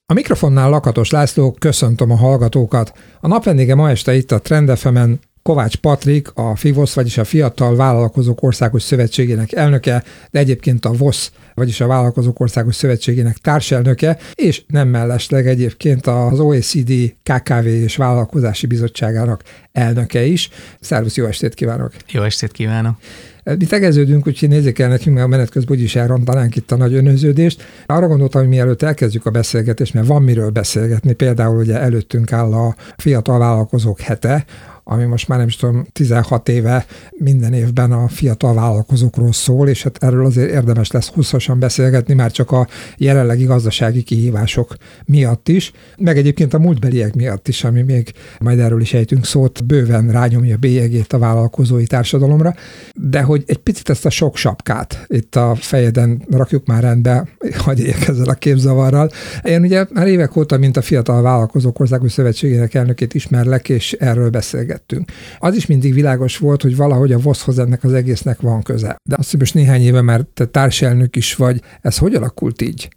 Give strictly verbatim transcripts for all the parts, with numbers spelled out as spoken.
A mikrofonnál Lakatos László, köszöntöm a hallgatókat. A napvendége ma este itt a Trend ef emen Kovács Patrik, a FIVOSZ, vagyis a Fiatal Vállalkozók Országos Szövetségének elnöke, de egyébként a VOSZ, vagyis a Vállalkozók Országos Szövetségének társelnöke, és nem mellesleg egyébként az o e cé dé ká ká vé és Vállalkozási Bizottságának elnöke is. Szervusz, jó estét kívánok! Jó estét kívánok! Mi tegeződünk, úgyhogy nézzék el nekünk, mert a menet közben úgyis elrontanánk itt a nagy önöződést. Arra gondoltam, hogy mielőtt elkezdjük a beszélgetést, mert van miről beszélgetni, például ugye előttünk áll a Fiatal Vállalkozók hete, ami most már nem is tudom, tizenhat éve minden évben a fiatal vállalkozókról szól, és hát erről azért érdemes lesz hosszasan beszélgetni, már csak a jelenlegi gazdasági kihívások miatt is, meg egyébként a múltbeliek miatt is, ami még majd erről is ejtünk szót, bőven rányomja bélyegét a vállalkozói társadalomra, de hogy egy picit ezt a sok sapkát itt a fejeden rakjuk már rendbe, hagyj éljek ezzel a képzavarral. Én ugye már évek óta, mint a Fiatal Vállalkozók Országos Szövetségének elnökét ismerlek, és erről beszélgettünk. Az is mindig világos volt, hogy valahogy a voszhoz ennek az egésznek van köze. De azt hiszem, néhány éve már te társelnök is vagy. Ez hogy alakult így?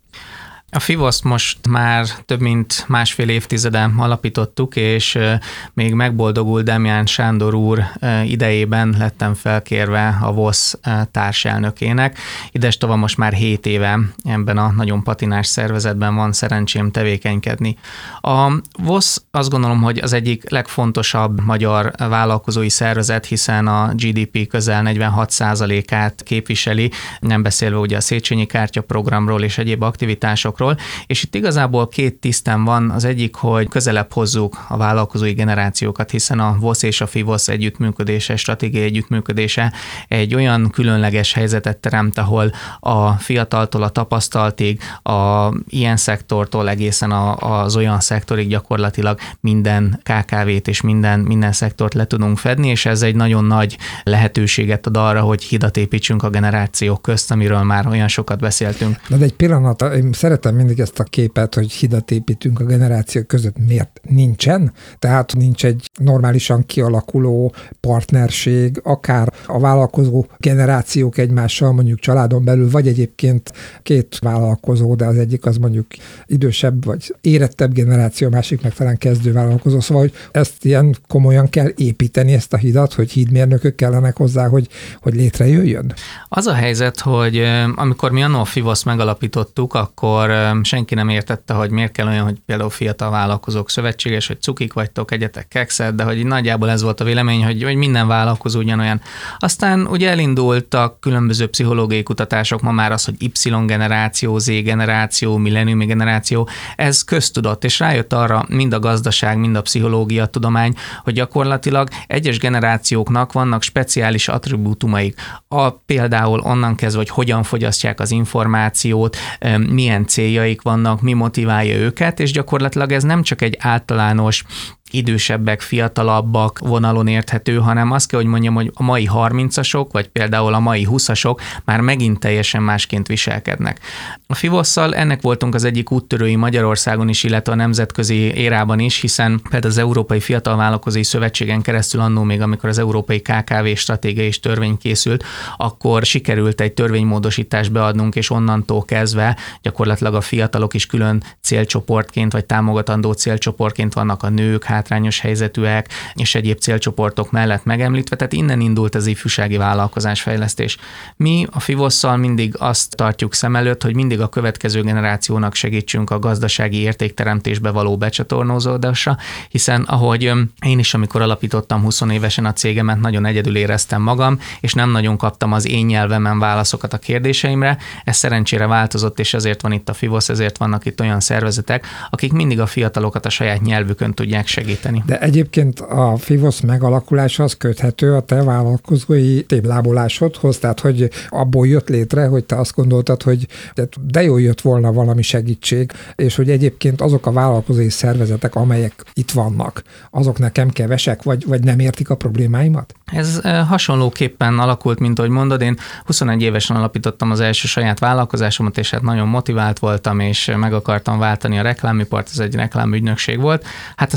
A FIVOSZ-t most már több mint másfél évtizede alapítottuk, és még megboldogult Demján Sándor úr idejében lettem felkérve a VOSZ társelnökének. Idestova most már hét éve ebben a nagyon patinás szervezetben van szerencsém tevékenykedni. A VOSZ azt gondolom, hogy az egyik legfontosabb magyar vállalkozói szervezet, hiszen a gé dé pé közel negyvenhat százalékát képviseli, nem beszélve ugye a Széchenyi kártya programról és egyéb aktivitások. És itt igazából két tisztem van. Az egyik, hogy közelebb hozzuk a vállalkozói generációkat, hiszen a VOSZ és a FIVOSZ együttműködése, stratégiai együttműködése egy olyan különleges helyzetet teremt, ahol a fiataltól a tapasztaltig, a ilyen szektortól egészen a, az olyan szektorig gyakorlatilag minden ká ká vét és minden, minden szektort le tudunk fedni, és ez egy nagyon nagy lehetőséget ad arra, hogy hidat építsünk a generációk közt, amiről már olyan sokat beszéltünk. De egy pillanat, én szeretem mindig ezt a képet, hogy hidat építünk a generációk között. Miért nincsen? Tehát nincs egy normálisan kialakuló partnerség, akár a vállalkozó generációk egymással, mondjuk családon belül, vagy egyébként két vállalkozó, de az egyik az mondjuk idősebb, vagy érettebb generáció, a másik meg talán kezdő vállalkozó. Szóval, hogy ezt ilyen komolyan kell építeni, ezt a hidat, hogy hídmérnökök kellenek hozzá, hogy, hogy létrejöjjön? Az a helyzet, hogy amikor mi annól a FIVOSZ megalapítottuk, akkor senki nem értette, hogy miért kell olyan, hogy például Fiatal Vállalkozók Szövetséges, hogy cukik vagytok, egyetek kekszet, de hogy nagyjából ez volt a vélemény, hogy, hogy minden vállalkozó ugyanolyan. Aztán ugye elindultak különböző pszichológiai kutatások, ma már az, hogy Y-generáció, Z-generáció, milleniumi generáció, ez köztudott, és rájött arra mind a gazdaság, mind a pszichológia tudomány, hogy gyakorlatilag egyes generációknak vannak speciális attribútumaik. A, például onnan kezdve, hogy hogyan fogyasztják az információt, milyen céljaik vannak, mi motiválja őket, és gyakorlatilag ez nem csak egy általános idősebbek, fiatalabbak vonalon érthető, hanem azt kell, hogy mondjam, hogy a mai harmincasok, vagy például a mai huszasok már megint teljesen másként viselkednek. A FIVOSZ-szal ennek voltunk az egyik úttörői Magyarországon is, illetve a nemzetközi érában is, hiszen például az Európai Fiatal Vállalkozói Szövetségen keresztül annó még, amikor az Európai ká ká vé stratégia és törvény készült, akkor sikerült egy törvénymódosítást beadnunk, és onnantól kezdve gyakorlatilag a fiatalok is külön célcsoportként, vagy támogatandó célcsoportként vannak, a nők, hátrányos helyzetűek és egyéb célcsoportok mellett megemlítve, tehát innen indult az ifjúsági vállalkozásfejlesztés. Mi a FIVOSZ-szal mindig azt tartjuk szem előtt, hogy mindig a következő generációnak segítsünk a gazdasági értékteremtésbe való becsatornózódásra, hiszen ahogy én is, amikor alapítottam húsz évesen a cégemet, nagyon egyedül éreztem magam, és nem nagyon kaptam az én nyelvemen válaszokat a kérdéseimre. Ez szerencsére változott, és ezért van itt a FIVOSZ, ezért vannak itt olyan szervezetek, akik mindig a fiatalokat a saját nyelvükön tudják segíteni. De egyébként a FIVOSZ megalakulása az köthető a te vállalkozói téblábolásodhoz, tehát hogy abból jött létre, hogy te azt gondoltad, hogy de jól jött volna valami segítség, és hogy egyébként azok a vállalkozói szervezetek, amelyek itt vannak, azok nekem kevesek, vagy, vagy nem értik a problémáimat? Ez hasonlóképpen alakult, mint ahogy mondod, én huszonegy évesen alapítottam az első saját vállalkozásomat, és hát nagyon motivált voltam, és meg akartam váltani a reklámipart, ez egy reklámügynökség volt. Hát aztán láttam,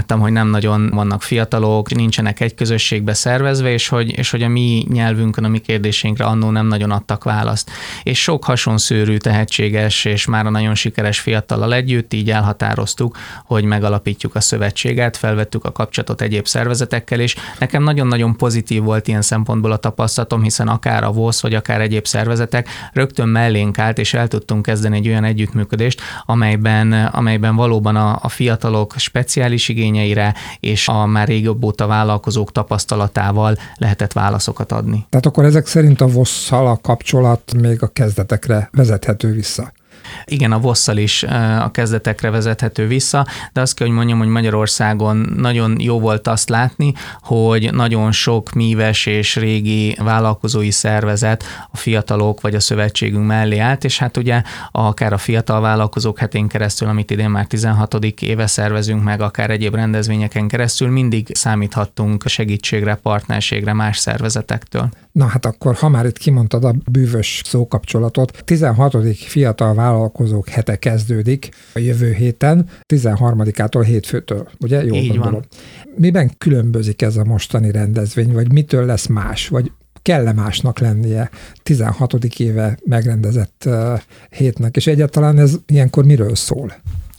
láttam, hogy nem nagyon vannak fiatalok, nincsenek egy közösségbe szervezve, és hogy, és hogy a mi nyelvünkön, a mi kérdéseinkre annó nem nagyon adtak választ. És sok hasonszőrű, tehetséges és már a nagyon sikeres fiatallal együtt így elhatároztuk, hogy megalapítjuk a szövetséget, felvettük a kapcsolatot egyéb szervezetekkel, és nekem nagyon-nagyon pozitív volt ilyen szempontból a tapasztalatom, hiszen akár a VOSZ, vagy akár egyéb szervezetek rögtön mellénk állt, és el tudtunk kezdeni egy olyan együttműködést, amelyben, amelyben valóban a, a fiatalok speciális igényeire és a már régebb óta vállalkozók tapasztalatával lehetett válaszokat adni. Tehát akkor ezek szerint a VOSZ-szal a kapcsolat még a kezdetekre vezethető vissza? Igen, a VOSZ-szal is a kezdetekre vezethető vissza, de azt kell, hogy mondjam, hogy Magyarországon nagyon jó volt azt látni, hogy nagyon sok míves és régi vállalkozói szervezet a fiatalok vagy a szövetségünk mellé állt, és hát ugye akár a fiatal vállalkozók hetén keresztül, amit idén már tizenhatodik éve szervezünk meg, akár egyéb rendezvényeken keresztül mindig számíthattunk segítségre, partnerségre más szervezetektől. Na hát akkor, ha már itt kimondtad a bűvös szókapcsolatot, tizenhatodik fiatal vállalkozók hete kezdődik a jövő héten, tizenharmadikától hétfőtől, ugye? Jól Így gondolom. van. Miben különbözik ez a mostani rendezvény, vagy mitől lesz más, vagy kell-e másnak lennie tizenhatodik éve megrendezett uh, hétnek, és egyáltalán ez ilyenkor miről szól?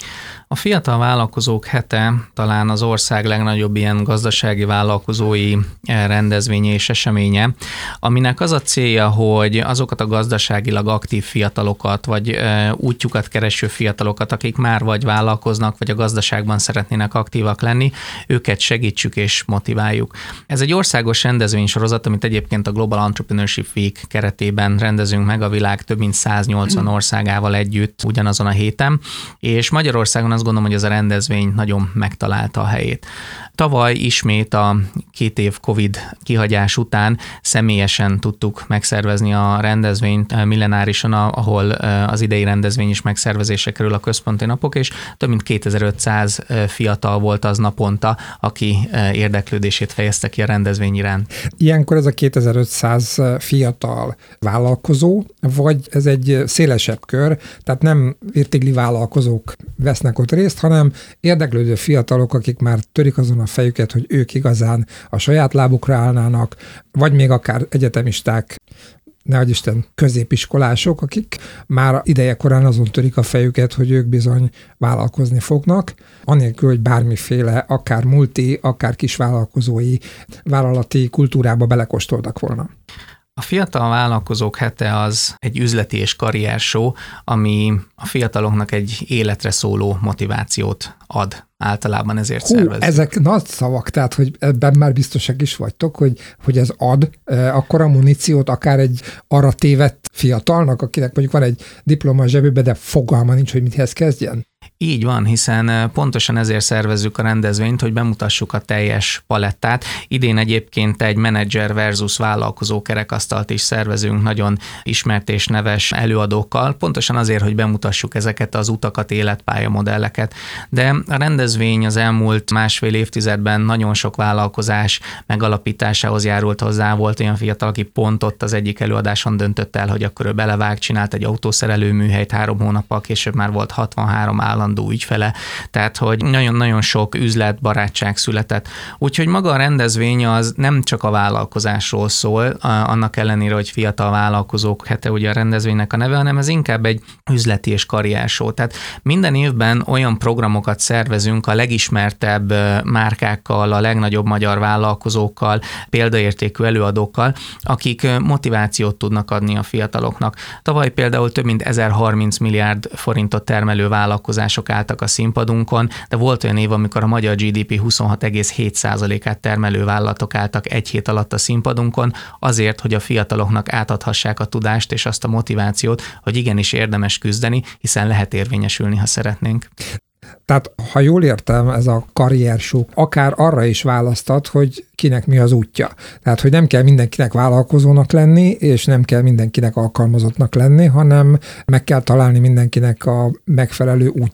A fiatal vállalkozók hete talán az ország legnagyobb ilyen gazdasági vállalkozói rendezvénye és eseménye, aminek az a célja, hogy azokat a gazdaságilag aktív fiatalokat, vagy útjukat kereső fiatalokat, akik már vagy vállalkoznak, vagy a gazdaságban szeretnének aktívak lenni, őket segítsük és motiváljuk. Ez egy országos rendezvénysorozat, amit egyébként a Global Entrepreneurship Week keretében rendezünk meg a világ több mint száznyolcvan országával együtt ugyanazon a héten, és Magyarországon azt gondolom, hogy ez a rendezvény nagyon megtalálta a helyét. Tavaly ismét a két év Covid kihagyás után személyesen tudtuk megszervezni a rendezvényt millenárison, ahol az idei rendezvény is megszervezésre kerül a központi napok, és több mint kétezer-ötszáz fiatal volt az naponta, aki érdeklődését fejezte ki a rendezvény iránt. Ilyenkor ez a kétezer-ötszáz fiatal vállalkozó, vagy ez egy szélesebb kör, tehát nem virtigli vállalkozók vesznek ott részt, hanem érdeklődő fiatalok, akik már törik azon a fejüket, hogy ők igazán a saját lábukra állnának, vagy még akár egyetemisták, nehogy Isten, középiskolások, akik már idejekorán azon törik a fejüket, hogy ők bizony vállalkozni fognak, anélkül, hogy bármiféle, akár multi, akár kisvállalkozói vállalati kultúrába belekóstoltak volna. A fiatal vállalkozók hete az egy üzleti és karriershow, ami a fiataloknak egy életre szóló motivációt ad. Általában ezért Hú, szervezzük. Ezek nagy szavak, tehát hogy ebben már biztosak is vagytok, hogy, hogy ez ad e, akkora muníciót akár egy arra tévedt fiatalnak, akinek mondjuk van egy diploma a zsebébe, de fogalma nincs, hogy mithez kezdjen. Így van, hiszen pontosan ezért szervezzük a rendezvényt, hogy bemutassuk a teljes palettát. Idén egyébként egy menedzser versus vállalkozó kerekasztalt is szervezünk nagyon ismert és neves előadókkal, pontosan azért, hogy bemutassuk ezeket az utakat, életpályamodelleket. De a rendezvény az elmúlt másfél évtizedben nagyon sok vállalkozás megalapításához járult hozzá. Volt olyan fiatal, aki pont ott az egyik előadáson döntött el, hogy akkor ő belevág, csinált egy autószerelő műhelyt, három hónappal később már volt hatvanhárom állandó ügyfele, tehát hogy nagyon-nagyon sok üzlet, barátság született. Úgyhogy maga a rendezvény az nem csak a vállalkozásról szól, annak ellenére, hogy fiatal vállalkozók hete ugye a rendezvénynek a neve, hanem ez inkább egy üzleti és karriershow. Tehát minden évben olyan programokat szervezünk a legismertebb márkákkal, a legnagyobb magyar vállalkozókkal, példaértékű előadókkal, akik motivációt tudnak adni a fiataloknak. Tavaly például több mint ezerharminc milliárd forintot termelő vállalkozások álltak a színpadunkon, de volt olyan év, amikor a magyar gé dé pé huszonhat egész hét százalékát termelő vállalatok álltak egy hét alatt a színpadunkon, azért, hogy a fiataloknak átadhassák a tudást és azt a motivációt, hogy igenis érdemes küzdeni, hiszen lehet érvényesülni, ha szeretnénk. Tehát, ha jól értem, ez a karriershow akár arra is választat, hogy kinek mi az útja. Tehát, hogy nem kell mindenkinek vállalkozónak lenni, és nem kell mindenkinek alkalmazottnak lenni, hanem meg kell találni mindenkinek a megfelelő útját.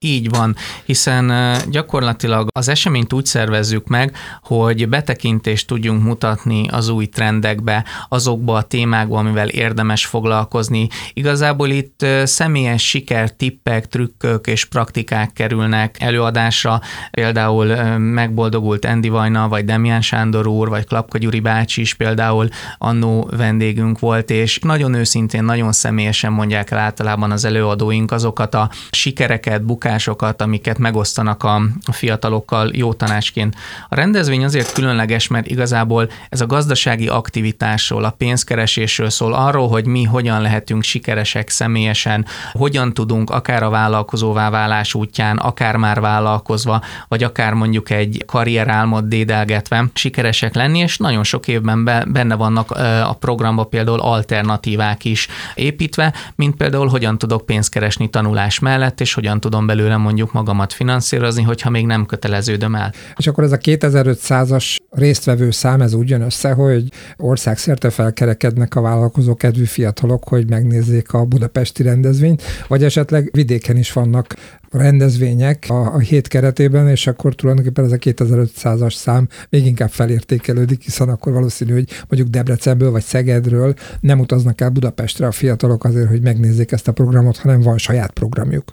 Így van, hiszen gyakorlatilag az eseményt úgy szervezzük meg, hogy betekintést tudjunk mutatni az új trendekbe, azokba a témákba, amivel érdemes foglalkozni. Igazából itt személyes sikertippek, trükkök és praktikák kerülnek előadásra, például megboldogult Endi Vajna, vagy Demján Sándor úr, vagy Klapka Gyuri bácsi is például annó vendégünk volt, és nagyon őszintén, nagyon személyesen mondják el általában az előadóink azokat a sikereket, bukásokat, amiket megosztanak a fiatalokkal jó tanácsként. A rendezvény azért különleges, mert igazából ez a gazdasági aktivitásról, a pénzkeresésről szól, arról, hogy mi hogyan lehetünk sikeresek személyesen, hogyan tudunk akár a vállalkozóvá válás útján, akár már vállalkozva, vagy akár mondjuk egy karrierálmot dédelgetve sikeresek lenni, és nagyon sok évben benne vannak a programba például alternatívák is építve, mint például hogyan tudok pénzt keresni tanulás mellett, és hogyan tudom belőle mondjuk magamat finanszírozni, hogyha még nem köteleződöm el. És akkor ez a kétezer-ötszázas résztvevő szám, ez úgy jön össze, hogy országszerte felkerekednek a vállalkozó kedvű fiatalok, hogy megnézzék a budapesti rendezvényt, vagy esetleg vidéken is vannak rendezvények a, a hét keretében, és akkor tulajdonképpen ez a kétezer-ötszázas szám még inkább felértékelődik, hiszen akkor valószínű, hogy mondjuk Debrecenből vagy Szegedről nem utaznak el Budapestre a fiatalok azért, hogy megnézzék ezt a programot, hanem van saját programjuk.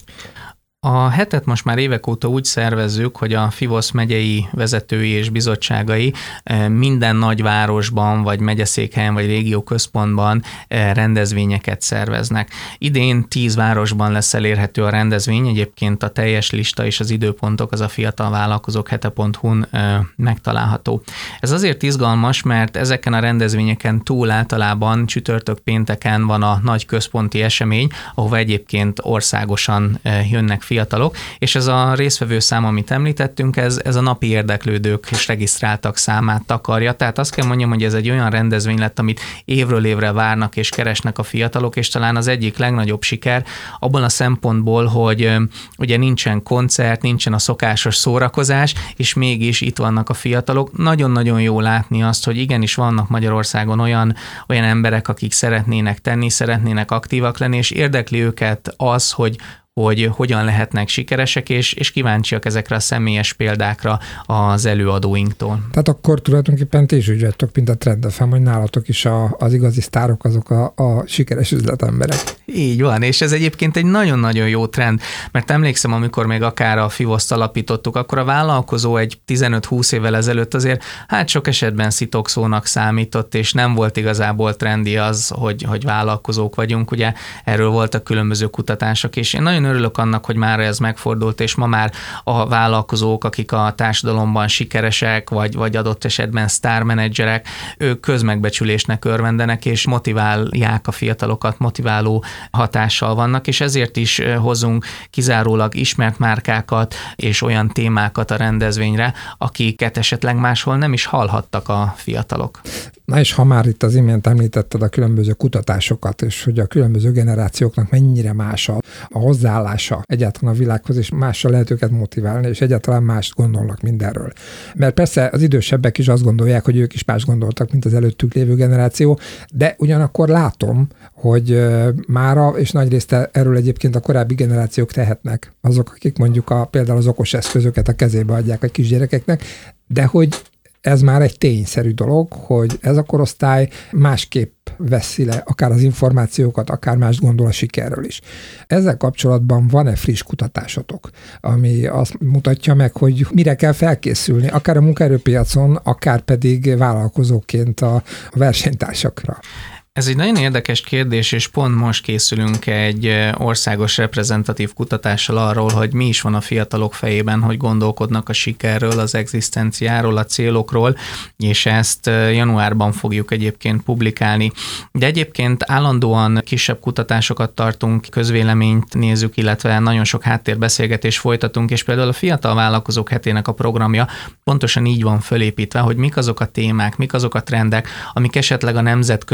A hetet most már évek óta úgy szervezzük, hogy a Fivosz megyei vezetői és bizottságai minden nagyvárosban, vagy megyeszékhelyen, vagy régióközpontban rendezvényeket szerveznek. Idén tíz városban lesz elérhető a rendezvény, egyébként a teljes lista és az időpontok az a fiatal vállalkozók hete pont hu-n megtalálható. Ez azért izgalmas, mert ezeken a rendezvényeken túl általában csütörtök pénteken van a nagy központi esemény, ahova egyébként országosan jönnek fiatalok, és ez a résztvevő szám, amit említettünk, ez, ez a napi érdeklődők és regisztráltak számát takarja. Tehát azt kell mondjam, hogy ez egy olyan rendezvény lett, amit évről évre várnak és keresnek a fiatalok, és talán az egyik legnagyobb siker abban a szempontból, hogy ugye nincsen koncert, nincsen a szokásos szórakozás, és mégis itt vannak a fiatalok. Nagyon-nagyon jó látni azt, hogy igenis vannak Magyarországon olyan, olyan emberek, akik szeretnének tenni, szeretnének aktívak lenni, és érdekli őket az, hogy hogy hogyan lehetnek sikeresek, és, és kíváncsiak ezekre a személyes példákra az előadóinktól. Tehát akkor tulajdonképpen ti is úgy vagytok, mint a Trend ef em, hogy nálatok is a, az igazi sztárok, azok a, a sikeres üzletemberek. Így van, és ez egyébként egy nagyon-nagyon jó trend, mert emlékszem, amikor még akár a Fivoszt alapítottuk, akkor a vállalkozó egy tizenöt-húsz évvel ezelőtt azért hát sok esetben szitokszónak számított, és nem volt igazából trendi az, hogy, hogy vállalkozók vagyunk, ugye erről voltak különböző kutatások, és én nagyon örülök annak, hogy már ez megfordult, és ma már a vállalkozók, akik a társadalomban sikeresek, vagy, vagy adott esetben sztármenedzserek, ők közmegbecsülésnek örvendenek, és motiválják a fiatalokat, motiváló hatással vannak, és ezért is hozunk kizárólag ismert márkákat és olyan témákat a rendezvényre, akiket esetleg máshol nem is hallhattak a fiatalok. Na és ha már itt az imént említetted a különböző kutatásokat, és hogy a különböző generációknak mennyire más a, a hozzáállása egyáltalán a világhoz, és mással lehet őket motiválni, és egyáltalán mást gondolnak mindenről. Mert persze az idősebbek is azt gondolják, hogy ők is más gondoltak, mint az előttük lévő generáció, de ugyanakkor látom, hogy mára, és nagyrészt erről egyébként a korábbi generációk tehetnek, azok, akik mondjuk a, például az okos eszközöket a kezébe adják a kisgyerekeknek, de hogy ez már egy tényszerű dolog, hogy ez a korosztály másképp veszi le akár az információkat, akár más gondol a sikerről is. Ezzel kapcsolatban van-e friss kutatásotok, ami azt mutatja meg, hogy mire kell felkészülni, akár a munkaerőpiacon, akár pedig vállalkozóként a versenytársakra? Ez egy nagyon érdekes kérdés, és pont most készülünk egy országos reprezentatív kutatással arról, hogy mi is van a fiatalok fejében, hogy gondolkodnak a sikerről, az egzisztenciáról, a célokról, és ezt januárban fogjuk egyébként publikálni. De egyébként állandóan kisebb kutatásokat tartunk, közvéleményt nézzük, illetve nagyon sok háttérbeszélgetést folytatunk, és például a Fiatal Vállalkozók Hetének a programja pontosan így van fölépítve, hogy mik azok a témák, mik azok a trendek, amik esetleg a nemzetközi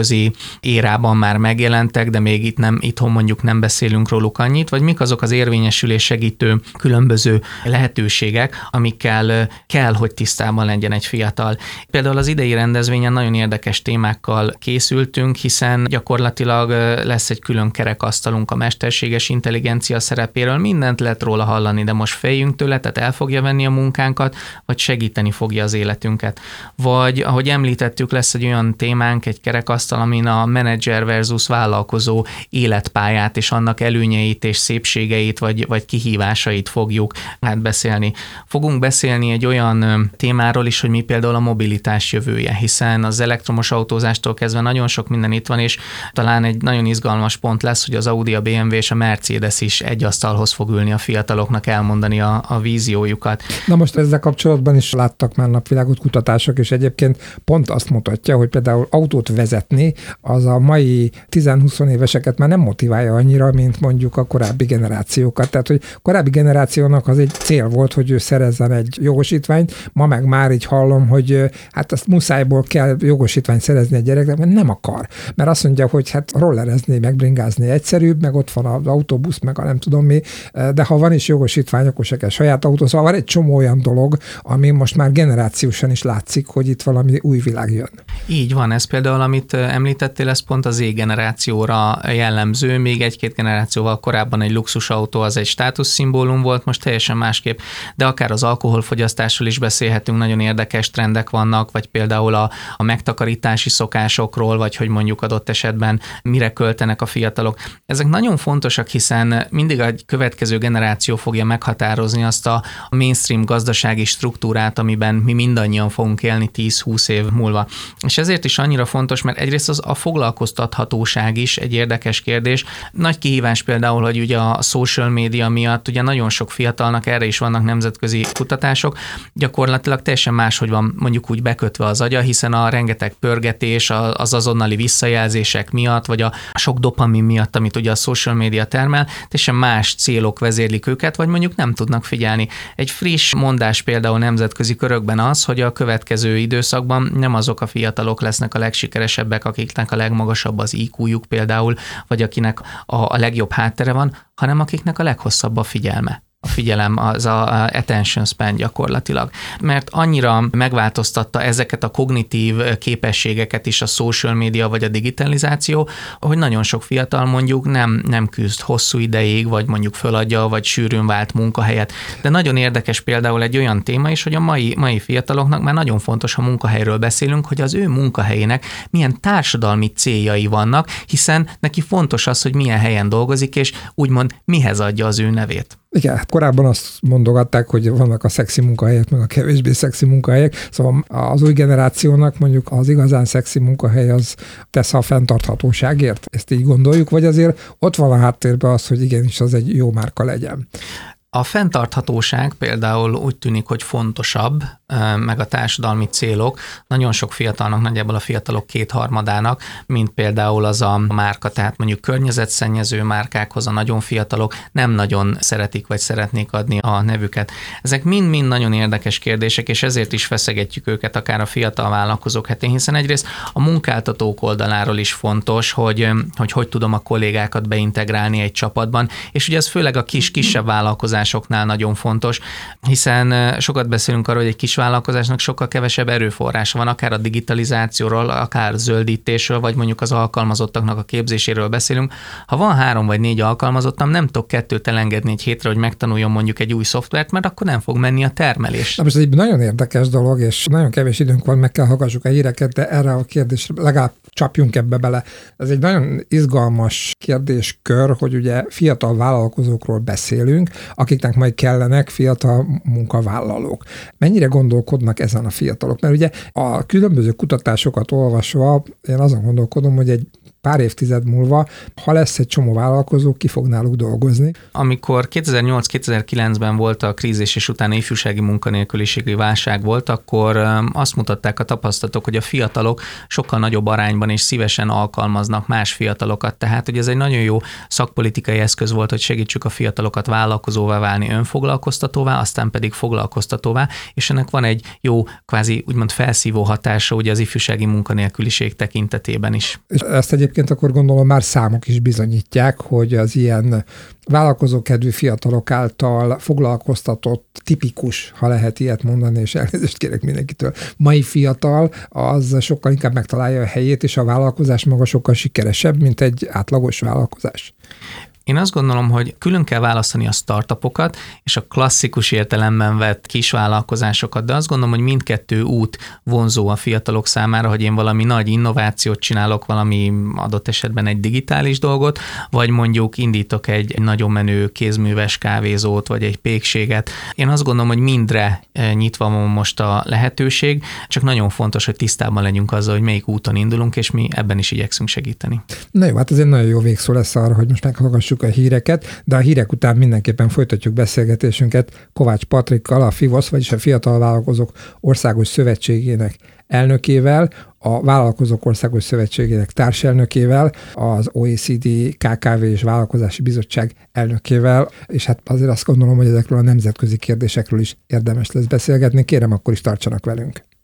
érában már megjelentek, de még itt nem, itthon mondjuk nem beszélünk róluk annyit, vagy mik azok az érvényesülés segítő különböző lehetőségek, amikkel kell, hogy tisztában legyen egy fiatal. Például az idei rendezvényen nagyon érdekes témákkal készültünk, hiszen gyakorlatilag lesz egy külön kerekasztalunk a mesterséges intelligencia szerepéről, mindent lehet róla hallani, de most féljünk tőle, tehát el fogja venni a munkánkat, vagy segíteni fogja az életünket. Vagy, ahogy említettük, lesz egy olyan témánk, egy kerekasztal, amin a menedzser versus vállalkozó életpályát és annak előnyeit és szépségeit, vagy, vagy kihívásait fogjuk hát beszélni. Fogunk beszélni egy olyan témáról is, hogy mi például a mobilitás jövője, hiszen az elektromos autózástól kezdve nagyon sok minden itt van, és talán egy nagyon izgalmas pont lesz, hogy az Audi, a bé em vé és a Mercedes is egy asztalhoz fog ülni a fiataloknak elmondani a, a víziójukat. Na most ezzel kapcsolatban is láttak már napvilágot kutatások, és egyébként pont azt mutatja, hogy például autót vezetni, az a mai tíz-húsz éveseket már nem motiválja annyira, mint mondjuk a korábbi generációkat. Tehát, hogy a korábbi generációnak az egy cél volt, hogy ő szerezzen egy jogosítványt, ma meg már így hallom, hogy hát azt muszájból kell jogosítványt szerezni egy gyereknek, mert nem akar. Mert azt mondja, hogy hát rollerezni, meg bringázni egyszerűbb, meg ott van az autóbusz, meg a nem tudom mi, de ha van is jogosítvány, akkor se kell saját autó. Szóval van egy csomó olyan dolog, ami most már generációsan is látszik, hogy itt valami új világ jön. Így van, ez például, amit említettél, ez pont az Z-generációra jellemző, még egy-két generációval korábban egy luxusautó az egy státuszszimbólum volt, most teljesen másképp, de akár az alkoholfogyasztásról is beszélhetünk, nagyon érdekes trendek vannak, vagy például a, a megtakarítási szokásokról, vagy hogy mondjuk adott esetben mire költenek a fiatalok. Ezek nagyon fontosak, hiszen mindig a következő generáció fogja meghatározni azt a mainstream gazdasági struktúrát, amiben mi mindannyian fogunk élni tíz-húsz év múlva. És ezért is annyira fontos, mert egyrészt az a foglalkoztathatóság is egy érdekes kérdés. Nagy kihívás például, hogy ugye a social media miatt ugye nagyon sok fiatalnak, erre is vannak nemzetközi kutatások, gyakorlatilag teljesen máshogy van mondjuk úgy bekötve az agya, hiszen a rengeteg pörgetés, az azonnali visszajelzések miatt, vagy a sok dopamin miatt, amit ugye a social media termel, teljesen más célok vezérlik őket, vagy mondjuk nem tudnak figyelni. Egy friss mondás például nemzetközi körökben az, hogy a következő időszakban nem azok a fiatalok lesznek a legsikeresebbek, akiknek a legmagasabb az í kújuk például, vagy akinek a, a legjobb háttere van, hanem akiknek a leghosszabb a figyelme. A figyelem, az a attention span gyakorlatilag. Mert annyira megváltoztatta ezeket a kognitív képességeket is a social media vagy a digitalizáció, hogy nagyon sok fiatal mondjuk nem, nem küzd hosszú ideig, vagy mondjuk föladja, vagy sűrűn vált munkahelyet. De nagyon érdekes például egy olyan téma is, hogy a mai, mai fiataloknak már nagyon fontos, ha munkahelyről beszélünk, hogy az ő munkahelyének milyen társadalmi céljai vannak, hiszen neki fontos az, hogy milyen helyen dolgozik, és úgymond mihez adja az ő nevét. Igen, korábban azt mondogatták, hogy vannak a szexi munkahelyek, meg a kevésbé szexi munkahelyek, szóval az új generációnak mondjuk az igazán szexi munkahely az tesz a fenntarthatóságért. Ezt így gondoljuk, vagy azért ott van a háttérben az, hogy igenis az egy jó márka legyen. A fenntarthatóság például úgy tűnik, hogy fontosabb, meg a társadalmi célok nagyon sok fiatalnak, nagyjából a fiatalok kétharmadának, mint például az a márka, tehát mondjuk környezetszennyező márkákhoz a nagyon fiatalok nem nagyon szeretik, vagy szeretnék adni a nevüket. Ezek mind-mind nagyon érdekes kérdések, és ezért is feszegetjük őket akár a fiatal vállalkozók hetén, hiszen egyrészt a munkáltatók oldaláról is fontos, hogy hogy, hogy tudom a kollégákat beintegrálni egy csapatban, és ugye ez főleg a kis-kisebb vállalkozásoknál nagyon fontos, hiszen sokat beszélünk arról, hogy egy kis vállalkozásnak sokkal kevesebb erőforrása van, akár a digitalizációról, akár zöldítésről, vagy mondjuk az alkalmazottaknak a képzéséről beszélünk. Ha van három vagy négy alkalmazottam, nem tudok kettőt elengedni egy hétre, hogy megtanuljon mondjuk egy új szoftvert, mert akkor nem fog menni a termelés. Na most ez egy nagyon érdekes dolog, és nagyon kevés időnk van, meg kell hallgassuk a híreket, de erre a kérdésre legalább csapjunk ebbe bele. Ez egy nagyon izgalmas kérdéskör, hogy ugye fiatal vállalkozókról beszélünk, akiknek majd kellenek fiatal munkavállalók. Mennyire gondolkodnak ezen a fiatalok? Mert ugye a különböző kutatásokat olvasva én azon gondolkodom, hogy egy pár évtized múlva, ha lesz egy csomó vállalkozó, ki fog náluk dolgozni. Amikor kétezer-nyolc-kétezer-kilencben volt a krízis és utána ifjúsági munkanélküliségi válság volt, akkor azt mutatták a tapasztalatok, hogy a fiatalok sokkal nagyobb arányban és szívesen alkalmaznak más fiatalokat. Tehát, hogy ez egy nagyon jó szakpolitikai eszköz volt, hogy segítsük a fiatalokat vállalkozóvá válni, önfoglalkoztatóvá, aztán pedig foglalkoztatóvá, és ennek van egy jó, kvázi úgymond felszívó hatása ugye az ifjúsági munkanélküliség tekintetében is. És ezt egyébként akkor gondolom már számok is bizonyítják, hogy az ilyen vállalkozókedvű fiatalok által foglalkoztatott, tipikus, ha lehet ilyet mondani, és elnézést kérek mindenkitől, mai fiatal, az sokkal inkább megtalálja a helyét, és a vállalkozás maga sokkal sikeresebb, mint egy átlagos vállalkozás. Én azt gondolom, hogy külön kell választani a startupokat és a klasszikus értelemben vett kisvállalkozásokat, de azt gondolom, hogy mindkettő út vonzó a fiatalok számára, hogy én valami nagy innovációt csinálok, valami adott esetben egy digitális dolgot, vagy mondjuk indítok egy nagyon menő kézműves kávézót, vagy egy pékséget. Én azt gondolom, hogy mindre nyitva van most a lehetőség, csak nagyon fontos, hogy tisztában legyünk azzal, hogy melyik úton indulunk, és mi ebben is igyekszünk segíteni. Na jó, hát ez egy nagyon jó végszó lesz arra, hogy most meghallgassuk a híreket, de a hírek után mindenképpen folytatjuk beszélgetésünket Kovács Patrikkal, a FIVOSZ, vagyis a Fiatal Vállalkozók Országos Szövetségének elnökével, a Vállalkozók Országos Szövetségének társelnökével, az o e cé dé ká ká vé és Vállalkozási Bizottság elnökével, és hát azért azt gondolom, hogy ezekről a nemzetközi kérdésekről is érdemes lesz beszélgetni. Kérem, akkor is tartsanak velünk.